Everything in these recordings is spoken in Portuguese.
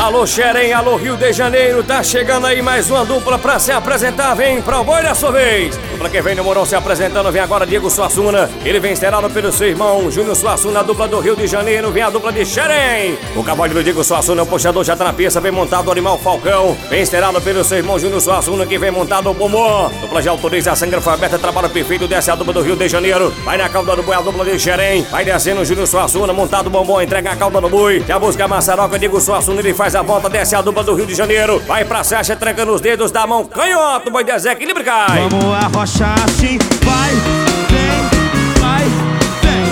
Alô Xerém, alô Rio de Janeiro, tá chegando aí mais uma dupla pra se apresentar, vem pro boi da sua vez. Dupla que vem no Morão se apresentando, vem agora Diego Suassuna. Ele vem esterado pelo seu irmão Júnior Suassuna, a dupla do Rio de Janeiro, vem a dupla de Xerém. O cavalo do Diego Suassuna, o puxador já tá na pista, vem montado o animal Falcão. Vem esterado pelo seu irmão Júnior Suassuna, que vem montado o Bombom. Dupla já autoriza, a sangra foi aberta, trabalho perfeito, desce a dupla do Rio de Janeiro. Vai na cauda do boi, a dupla de Xerém. Vai descendo o Júnior Suassuna, montado o Bombom, entrega a cauda do boi. Já busca a maçaroca, Diego Suassuna, ele faz a volta, desce a dupla do Rio de Janeiro. Vai pra Sasha, trancando os dedos da mão canhota, boi de Zé, equilíbrio cai. Vamos arrochar assim, vai, vem, vai, vem.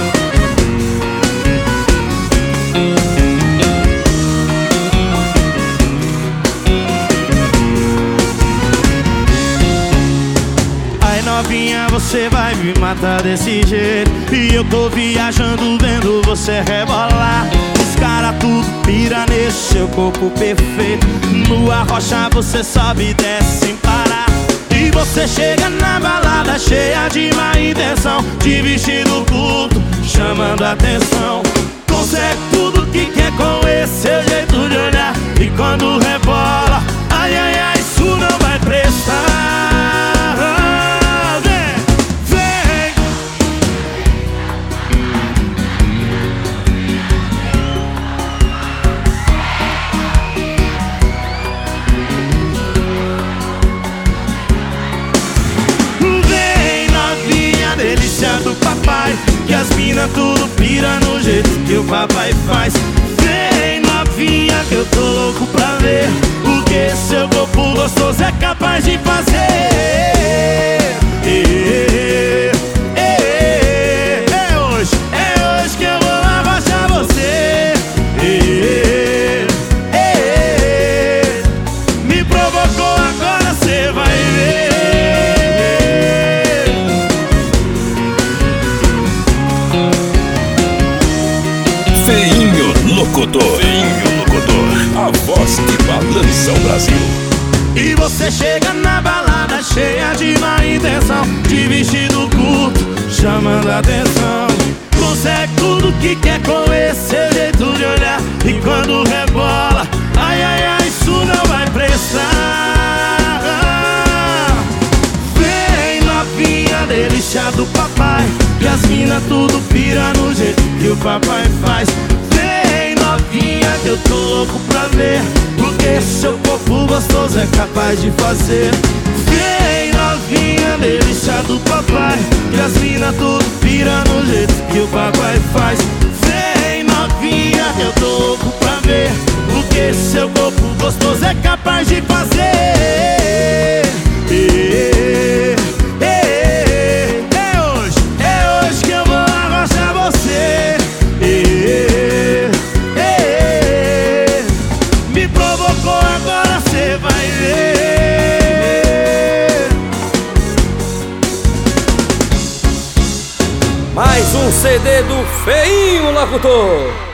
Ai novinha, você vai me matar desse jeito. E eu tô viajando vendo você rebolar. Os cara tudo pira nesse seu corpo perfeito. No arrocha você sobe e desce sem parar. E você chega na balada cheia de má intenção, de vestido curto, chamando a atenção. Consegue tudo que quer com esse seu jeito de olhar. E quando rebola, ai ai ai, isso não vai prestar. Do papai, que as mina tudo pira no jeito que o papai faz. Vem novinha que eu tô louco pra ver o que seu corpo gostoso é capaz de fazer. É hoje que eu vou abaixar você. Me provocou, agora cê vai ver. Feinho Locutor, a voz que balança o Brasil. E você chega na balada cheia de má intenção, de vestido curto, chamando a atenção. Consegue tudo que quer com esse seu jeito de olhar. E quando rebola, ai ai ai, isso não vai prestar. Vem novinha, delícia do papai, que as mina tudo pira no jeito que o papai faz. Vem novinha que eu tô louco pra ver o que seu corpo gostoso é capaz de fazer. Vem novinha, delícia do papai, que as mina tudo pira no jeito que o papai faz. Vem novinha que eu tô louco pra ver o que seu corpo gostoso é capaz de fazer. É hoje que eu vou arrochar você. Me provocou, agora cê vai ver. Mais um CD do Feinho Locutor.